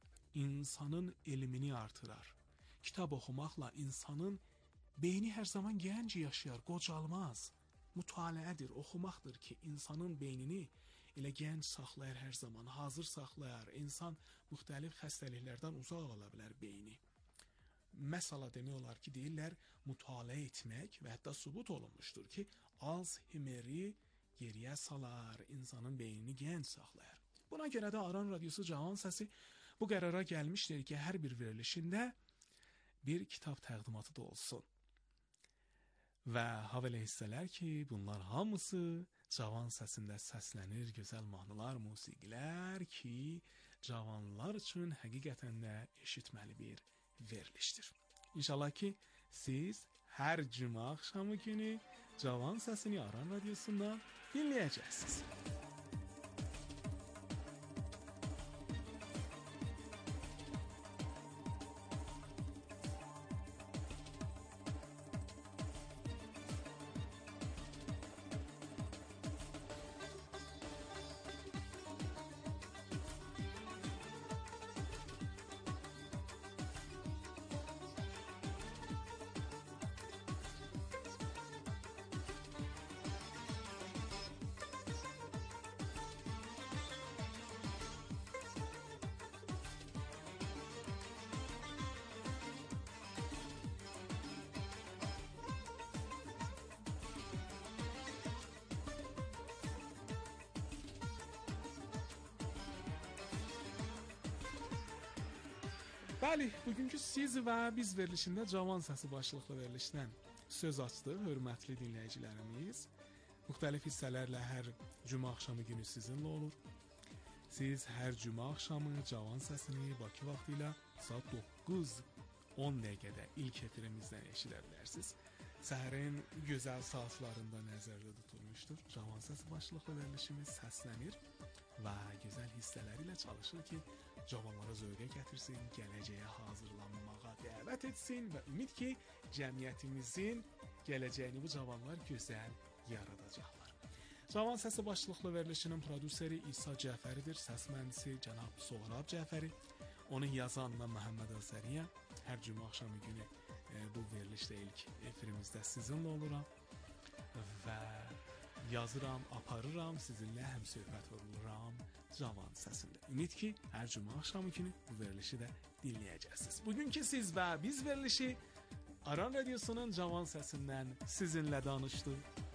insanın elmini artırar. Kitab oxumaqla insanın beyni hər zaman gənc yaşayar, qocalmaz. Mütaliədir, oxumaqdır ki, insanın beynini elə gənc saxlayar hər zaman, hazır saxlayar. İnsan müxtəlif xəstəliklərdən uzaq ola bilər beyni. Məsələ demək olar ki, deyirlər, mütaliə etmək və hətta sübut olunmuşdur ki, Alzheimeri geriyə salar, insanın beynini gənc saxlayar. Buna görə də Aran Radiosu Cavan səsi bu qərara gəlmişdir ki, hər bir verilişində bir kitab təqdimatı da olsun. Və habelə hissələr ki, bunlar hamısı Cavan səsində səslənir, gözəl mahnılar, musiqilər ki, cavanlar üçün həqiqətən də eşitməli bir verilişdir. İnşallah ki, siz hər cümə axşamı günü Cavan səsini Aran Radiosundan dinləyəcəksiniz. Bəli, bugünkü siz və biz verilişində Cavan Səsi başlıqlı verilişdən söz açdı hörmətli dinləyicilərimiz. Müxtəlif hissələrlə hər cümə axşamı günü sizinlə olur. Siz hər cümə axşamı Cavan Səsini Bakı vaxtı ilə saat 9:10 dəqiqədə ilk efirimizdən eşidə bilərsiniz. Səhərin gözəl saatlarında nəzərdə tutulmuşdur. Cavan Səsi başlıqlı verilişimiz səslənir və gözəl hissələri ilə çalışır ki, cavanlara zövqə gətirsin, gələcəyə hazırlanmağa dəvət etsin və ümid ki, cəmiyyətimizin gələcəyini bu cavanlar gözəl yaradacaqlar. Cavan Səsi başlıqlı verilişinin prodüseri İsa Cəfəridir, səs mühəndisi cənab Soğrab Cəfəri, onu yazan mən Məhəmməd Azəriyəm. Hər cümə axşamı günü bu verilişdə ilk efirimizdə sizinlə oluram və yazıram, aparıram, sizinlə həmsöhbət oluram Cavan Səsində. Ümid ki, hər cümə axşamı günü bu verilişi də dinləyəcəksiniz. Bugünkü siz və biz verilişi Aran Radiosunun Cavan Səsindən sizinlə danışdı.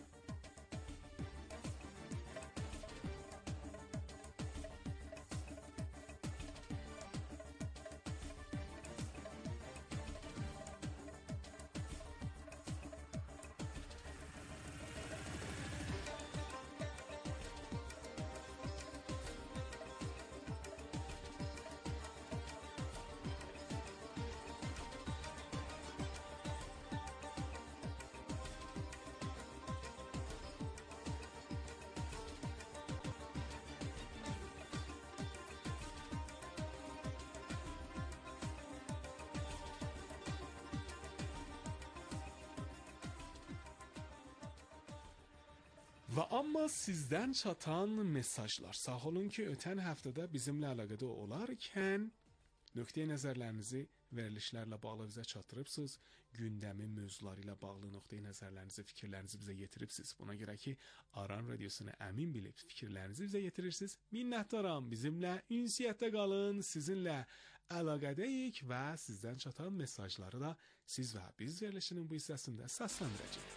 Və amma sizdən çatan mesajlar. Sağ olun ki, ötən həftədə bizimlə əlaqədə olarkən nöqteyi nəzərlərinizi verilişlərlə bağlı bizə çatdırıbsınız. Gündəmin mövzuları ilə bağlı nöqteyi nəzərlərinizi, fikirlərinizi bizə yetiribsiniz. Buna görə ki, Aran Radiosunu əmin bilib fikirlərinizi bizə yetirirsiniz. Minnətdaram. Bizimlə ünsiyyətdə qalın. Sizinlə əlaqədəyik və sizdən çatan mesajları da siz və biz verilişinin bu hissəsində səsləndirəcəyik.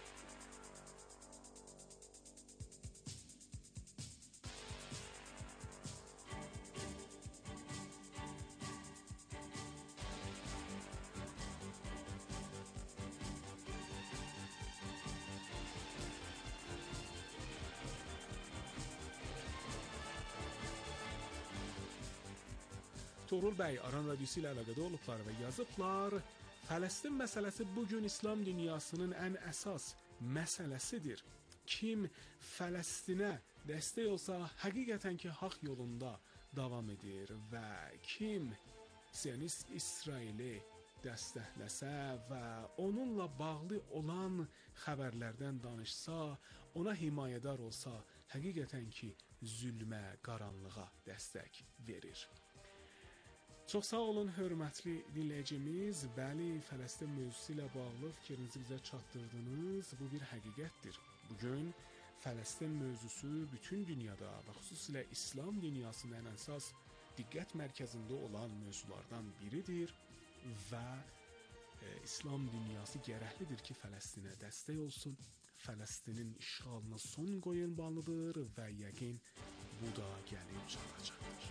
Tuğrul bəy Aran Radiosu ilə əlaqədə olublar və yazıblar. Fələstin məsələsi bugün İslam dünyasının ən əsas məsələsidir. Kim Fələstinə dəstək olsa, həqiqətən ki, haqq yolunda davam edir və kim Siyonist İsraili dəstəkləsə və onunla bağlı olan xəbərlərdən danışsa, ona himayədar olsa, həqiqətən ki, zülmə, qaranlığa dəstək verir. Çox sağ olun, hörmətli dinləyicimiz. Bəli, Fələstin mövzusu ilə bağlı fikrinizi bizə çatdırdınız. Bu bir həqiqətdir. Bugün Fələstin mövzusu bütün dünyada və xüsusilə İslam dünyasının ən əsas diqqət mərkəzində olan mövzulardan biridir və İslam dünyası gərəklidir ki, Fələstinə dəstək olsun. Fələstinin işğalına son qoyulmalıdır və yəqin bu da gəlib çatacaqdır.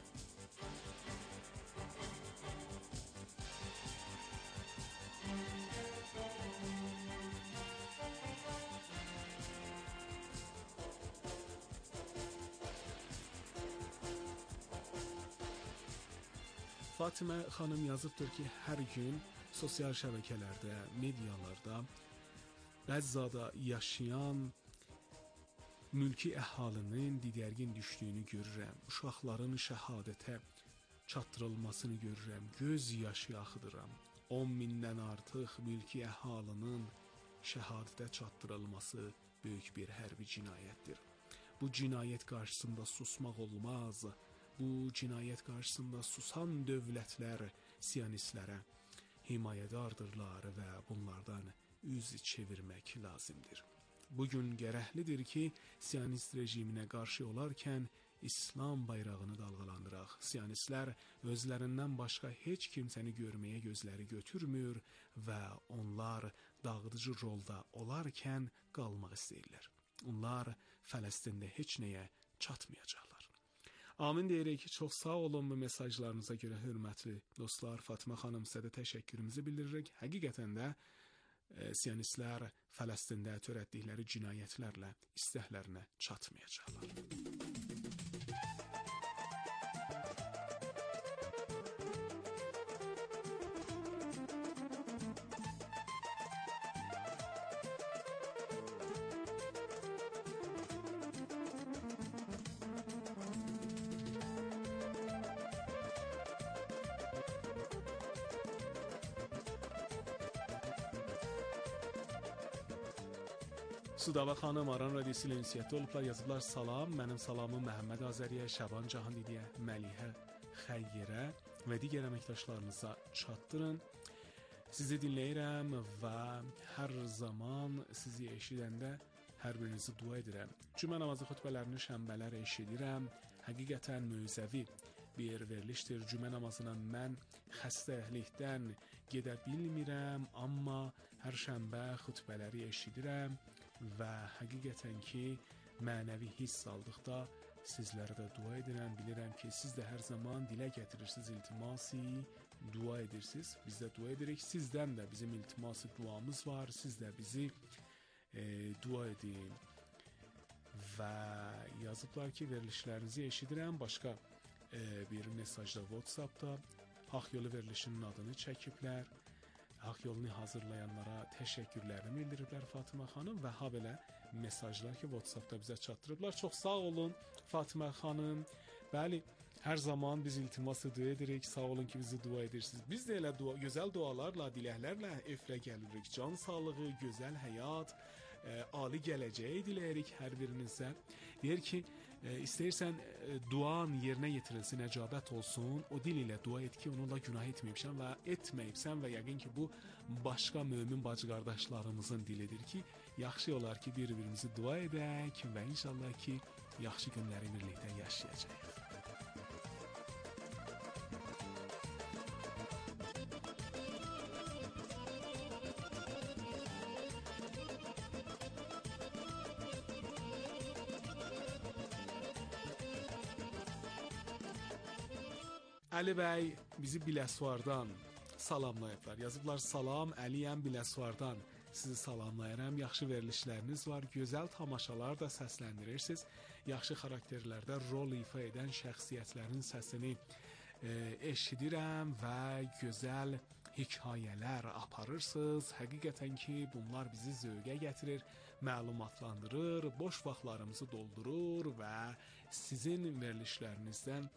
Fatimə xanım yazıbdır ki, hər gün sosial şəbəkələrdə, medialarda Qəzzada yaşayan mülki əhalinin didərgin düşdüyünü görürəm. Uşaqların şəhadətə çatdırılmasını görürəm. Göz yaşı axıdıram. 10 mindən artıq mülki əhalinin şəhadətə çatdırılması böyük bir hərbi cinayətdir. Bu cinayət qarşısında susmaq olmaz. Bu cinayət qarşısında susan dövlətlər siyonistlərə himayədardırlar və bunlardan üz çevirmək lazımdır. Bugün gərəklidir ki, siyonist rejiminə qarşı olarkən İslam bayrağını dalğalandıraq. Siyonistlər özlərindən başqa heç kimsəni görməyə gözləri götürmür və onlar dağıdıcı rolda olarkən qalmaq istəyirlər. Onlar Fələstində heç nəyə çatmayacaqlar. Amin deyirik ki, çox sağ olun bu mesajlarınıza görə hörmətli dostlar. Fatıma xanım, sizə də təşəkkürümüzü bildiririk. Həqiqətən də Siyonistlər Fələstində törətdikləri cinayətlərlə istəklərinə çatmayacaqlar. Sudava xanım Aran Radiosu ilə ünsiyyətdə olublar, yazıblar salam, mənim salamım Məhəmməd Azəriyə, Şəban Cahandidiyə, Məlihə Xəyyərə və digər əməkdaşlarınıza çatdırın. Sizi dinləyirəm və hər zaman sizi eşidəndə hər birinizi dua edirəm. Cümə namazı xutbələrini şənbələr eşidirəm. Həqiqətən möcüzəvi bir verilişdir. Cümə namazına mən xəstəlikdən gedə bilmirəm, amma hər şənbə xutbələri eşidirəm. Və həqiqətən ki, mənəvi hiss aldıqda sizlərə də dua edirəm. Bilirəm ki, siz də hər zaman dilə gətirirsiniz, iltimasi dua edirsiniz. Biz də dua edirik. Sizdən də bizim iltimasi duamız var. Siz də bizi dua edin. Və yazıblar ki, verilişlərinizi eşidirəm. Başqa bir mesajda WhatsAppda Haq Yolu verilişinin adını çəkiblər. Haq Yolunu hazırlayanlara təşəkkürlərimi bildiriblər Fatıma xanım və ha belə mesajlar ki, WhatsAppda bizə çatdırıblar. Çox sağ olun Fatıma xanım. Bəli, hər zaman biz iltimas edirik. Sağ olun ki, bizi dua edirsiniz. Biz də elə gözəl dualarla, diləklərlə efirə gəlirik. Can sağlığı, gözəl həyat, ali gələcəyi diləyirik hər birinizə. Deyir ki, istəyirsən duan yerinə yetirilsin, əcabət olsun, o dil ilə dua et ki, onunla günah etməyibsən və etməyibsən və yəqin ki, bu başqa mömin bacı qardaşlarımızın dilidir ki, yaxşı olar ki, bir-birimizi dua edək və inşallah ki, yaxşı günləri birlikdə yaşayacağıq. Əli bəy bizi Biləsuvardan salamlayıblar. Yazıblar salam, Əliyəm Biləsuvardan sizi salamlayıram. Yaxşı verilişləriniz var, gözəl tamaşalar da səsləndirirsiniz. Yaxşı xarakterlərdə rol ifa edən şəxsiyyətlərin səsini eşidirəm və gözəl hekayələr aparırsınız. Həqiqətən ki, bunlar bizi zövqə gətirir, məlumatlandırır, boş vaxtlarımızı doldurur və sizin verilişlərinizdən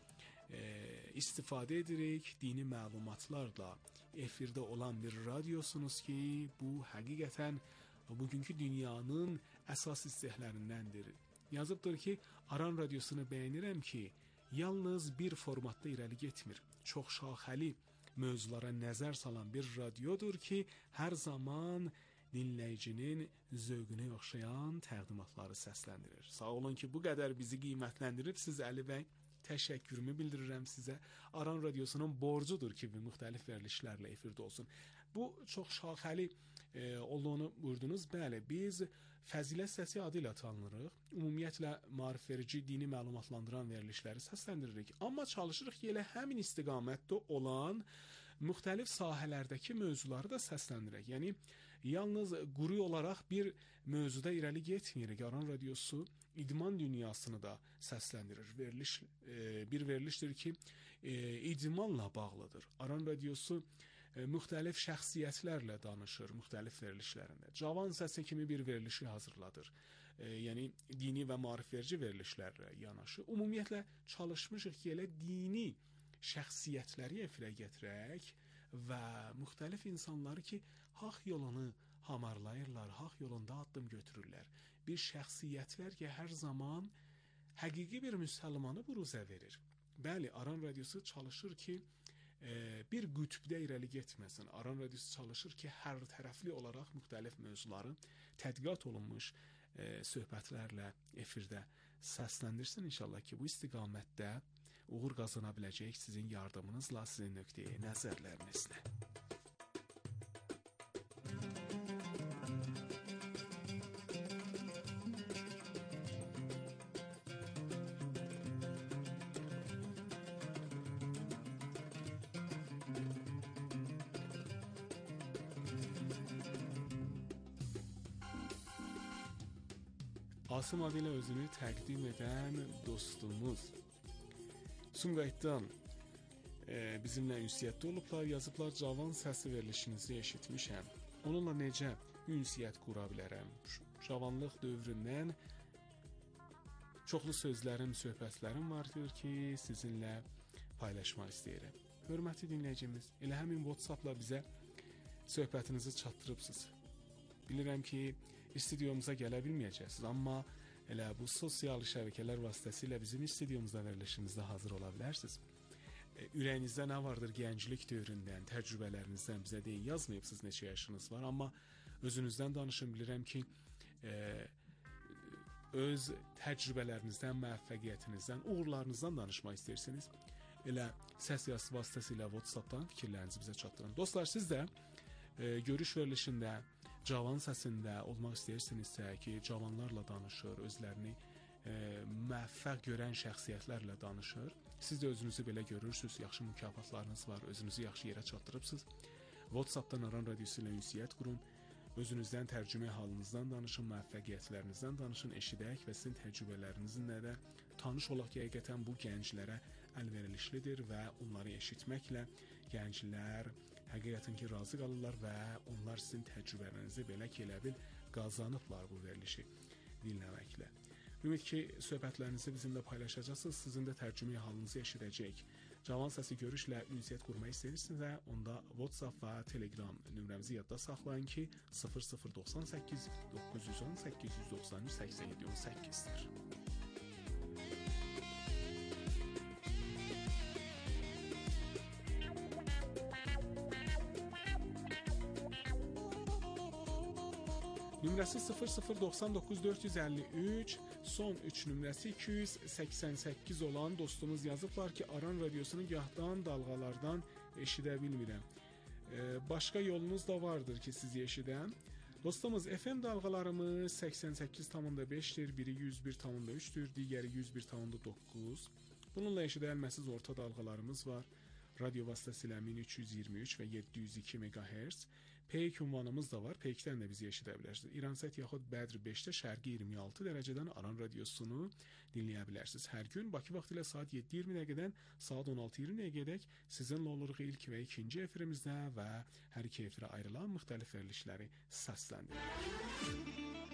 istifadə edirik. Dini məlumatlarla efirdə olan bir radiosunuz ki, bu həqiqətən bugünkü dünyanın əsas istəklərindəndir. Yazıbdır ki, Aran radiosunu bəyənirəm ki, yalnız bir formatda irəli getmir. Çox şaxəli mövzulara nəzər salan bir radiodur ki, hər zaman dinləyicinin zövqünə oxşayan təqdimatları səsləndirir. Sağ olun ki, bu qədər bizi qiymətləndirirsiniz Əli bəy. Təşəkkürümü bildirirəm sizə. Aran radiosunun borcudur ki, müxtəlif verilişlərlə efirdə olsun. Bu çox şaxəli olduğunu buyurdunuz. Bəli, biz Fəzilət səsi adı ilə tanınırıq. Ümumiyyətlə maarifverici, dini məlumatlandıran verilişləri səsləndiririk. Amma çalışırıq ki, elə həmin istiqamətdə olan müxtəlif sahələrdəki mövzuları da səsləndirək. Yəni, yalnız quru olaraq bir mövzuda irəli getmirik. Aran radiosu idman dünyasını da səsləndirir. Bir verilişdir ki, idmanla bağlıdır. Aran radiosu müxtəlif şəxsiyyətlərlə danışır, müxtəlif verilişlərində. Cavan səsi kimi bir verilişi hazırladır. Yəni, dini və maarifverici verilişlərlə yanaşı. Ümumiyyətlə, çalışmışıq ki, elə dini şəxsiyyətləri efirə gətirək və müxtəlif insanları ki, haqq yolunu hamarlayırlar, haqq yolunda addım götürürlər. Bir şəxsiyyətlər ki, hər zaman həqiqi bir müsəlmanı büruzə verir. Bəli, Aran radiosu çalışır ki, bir qütbdə irəli getməsin. Aran radiosu çalışır ki, hər tərəfli olaraq müxtəlif mövzuları tədqiqat olunmuş söhbətlərlə efirdə səsləndirsin. İnşallah ki, bu istiqamətdə uğur qazana biləcək sizin yardımınızla, sizin nöqteyi nəzərlərinizlə. Asım adı ilə özünü təqdim edən dostumuz Sumqayıtdan bizimlə ünsiyyətdə olublar, yazıblar cavan səsi verilişinizi eşitmişəm. Onunla necə ünsiyyət qura bilərəm? Cavanlıq dövründən çoxlu sözlərim, söhbətlərim vardır ki, sizinlə paylaşmaq istəyirəm. Hörmətli dinləyicimiz, elə həmin WhatsApp-la bizə söhbətinizi çatdırıbsınız. Bilirəm ki, studiyumuza gələ bilməyəcəksiniz, amma elə bu sosial şəbəkələr vasitəsilə bizim studiyumuzda verilişimizdə hazır ola bilərsiniz. Ürəyinizdə nə vardır gənclik dövründən, təcrübələrinizdən bizə deyin, yazmayıbsınız neçə yaşınız var, amma özünüzdən danışın, bilirəm ki, öz təcrübələrinizdən, müvəffəqiyyətinizdən, uğurlarınızdan danışmaq istəyirsiniz. Elə səs yazısı vasitəsilə WhatsApp-dan fikirlərinizi bizə çatdırın. Dostlar, siz də görüş verilişində, cavan səsində olmaq istəyirsinizsə ki, cavanlarla danışır, özlərini müvəffəq görən şəxsiyyətlərlə danışır. Siz də özünüzü belə görürsünüz, yaxşı mükafatlarınız var, özünüzü yaxşı yerə çatdırıbsınız. WhatsApp-dan Aran Radiosu ilə ünsiyyət qurun, özünüzdən tərcümə halınızdan danışın, müvəffəqiyyətlərinizdən danışın, eşidək və sizin təcrübələrinizlə də tanış olaq ki, həqiqətən bu gənclərə əlverişlidir və onları eşitməklə gənclər həqiqətən ki, razı qalırlar və onlar sizin təcrübələrinizi belə ki, elə bil qazanıblar bu verilişi dinləməklə. Ümid ki, söhbətlərinizi bizimlə paylaşacaqsınız, sizin də tərcümə halınızı eşidəcək. Cavan səsi görüşlə ünsiyyət qurmaq istəyirsinizsə, onda WhatsApp və Telegram nömrəmizi yadda saxlayın ki, 0098 910 893 87 18-dir. Nömrəsi 0099 453, son 3 nömrəsi 288 olan dostumuz yazıblar ki, Aran Radiosunu gahdan, dalğalardan eşidə bilmirəm. Başqa yolunuz da vardır ki, sizi eşidəm. Dostumuz, FM dalğalarımız 88,5-dir, biri 101,3-dür, digəri 101,9. Bununla eşidə bilməsiz orta dalğalarımız var. Radio vasitəsilə 1323 və 702 MHz. Peyk ünvanımız da var. Peykdən də bizi eşidə bilərsiniz. İransat yaxud Bədr 5-də şərqi 26 dərəcədən Aran Radiosunu dinləyə bilərsiniz. Hər gün Bakı vaxtı ilə saat 7:20 dəqiqədən saat 16:20 dəqiqədək sizinlə oluruq ilk və ikinci efirimizdə və hər iki efirə ayrılan müxtəlif verilişləri səsləndiririk.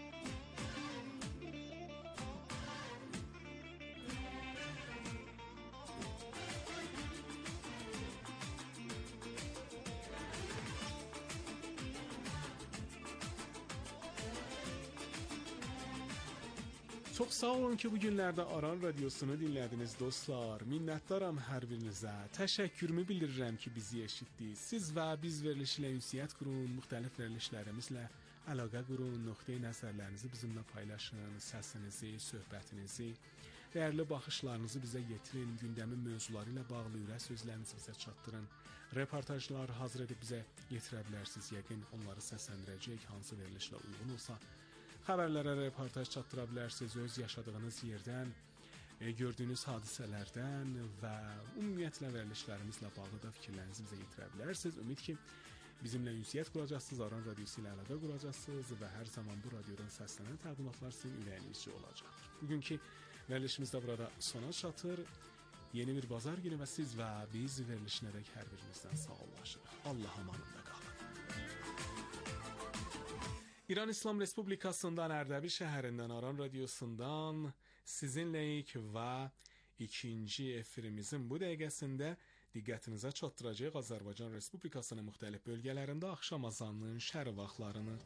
Çox sağ olun ki, bu günlərdə Aran Radiosunu dinlədiniz dostlar. Minnətdaram hər birinizə. Təşəkkürümü bildirirəm ki, bizi eşitdiniz. Siz və biz verilişlə ünsiyyət qurun, müxtəlif verilişlərimizlə əlaqə qurun, nöqteyi nəzərlərinizi bizimlə paylaşın, səsinizi, söhbətinizi, dəyərli baxışlarınızı bizə yetirin, gündəmin mövzuları ilə bağlı ürək sözlərinizi bizə çatdırın. Reportajlar hazır edib bizə yetirə bilərsiniz. Yəqin onları səsləndirəcək, hansı verilişlə uyğun olsa. Xəbərlərə reportaj çatdıra bilərsiniz, öz yaşadığınız yerdən, gördüyünüz hadisələrdən və ümumiyyətlə verilişlərimizlə bağlı da fikirlərinizi bizə yetirə bilərsiniz. Ümid ki, bizimlə ünsiyyət quracaqsınız, Aran Radiosu ilə əlaqə quracaqsınız və hər zaman bu radiodan səslənən təqdimatlar sizin ürəyinizcə olacaqdır. Bugünkü verilişimiz də burada sona çatır. Yeni bir bazar günü və siz və biz verilişinədək hər birimizdən sağollaşırıq. Allah amanında qalın. İran İslam Respublikasından Ərdəbil şəhərindən Aran Radiosundan sizinləyik və ikinci efirimizin bu dəqiqəsində diqqətinizə çatdıracaq Azərbaycan Respublikasının müxtəlif bölgələrində axşam azanının şərq vaxtlarını.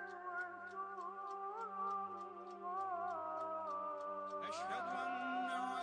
أشهد أن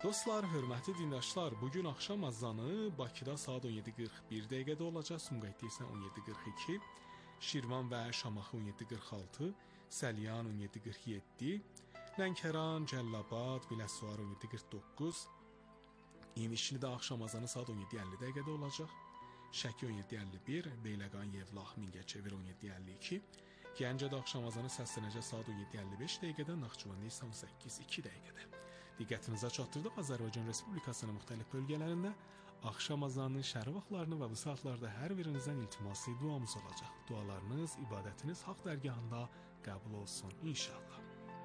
Dostlar, hörmətli dindaşlar, bugün axşam azanı Bakıda saat 17:41 dəqiqədə olacaq, Sumqayıtda isə 17:42, Şirvan və Şamaxı 17:46, Səlyan 17:47, Lənkəran, Cəllabad, Biləsuvar 17:49, İmişlidə axşam azanı saat 17:50 dəqiqədə olacaq, Şəki 17:51, Beyləqan, Yevlax, Mingəçevir 17:52, Gəncədə axşam azanı səslənəcək saat 17:55 dəqiqədə, Naxçıvanda isə 18:02 dəqiqədə. Diqqətinizə çatdırdıq, Azərbaycan Respublikasının müxtəlif bölgələrində axşam azanının şərq vaxtlarını və bu saatlarda hər birinizdən iltimasi duamız olacaq. Dualarınız, ibadətiniz haqq dərgahında qəbul olsun inşallah.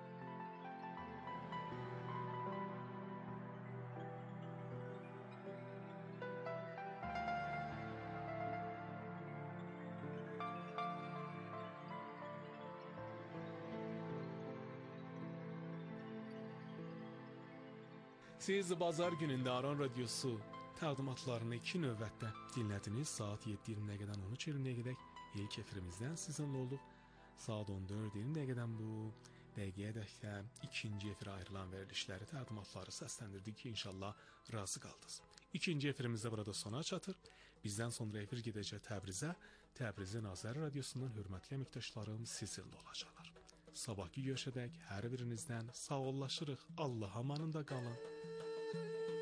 Siz bazar günündə Aran Radiosu təqdimatlarını 2 növbətdə dinlədiniz. Saat 7:20 dəqiqədən 13:20 dəqiqədək ilk efirimizdən sizinlə olduq. Saat 14:20 dəqiqədən bu dəqiqəyədək də ikinci efirə ayrılan verilişləri, təqdimatları səsləndirdik ki, inşallah razı qaldınız. İkinci efirimizdə burada sona çatır. Bizdən sonra efir gedəcək Təbrizə. Təbrizin Azər Radiosundan hörmətli əməkdaşlarım sizinlə olacaqlar. Sabahki görüşədək hər birinizdən sağollaşırıq. Allah amanında qalın.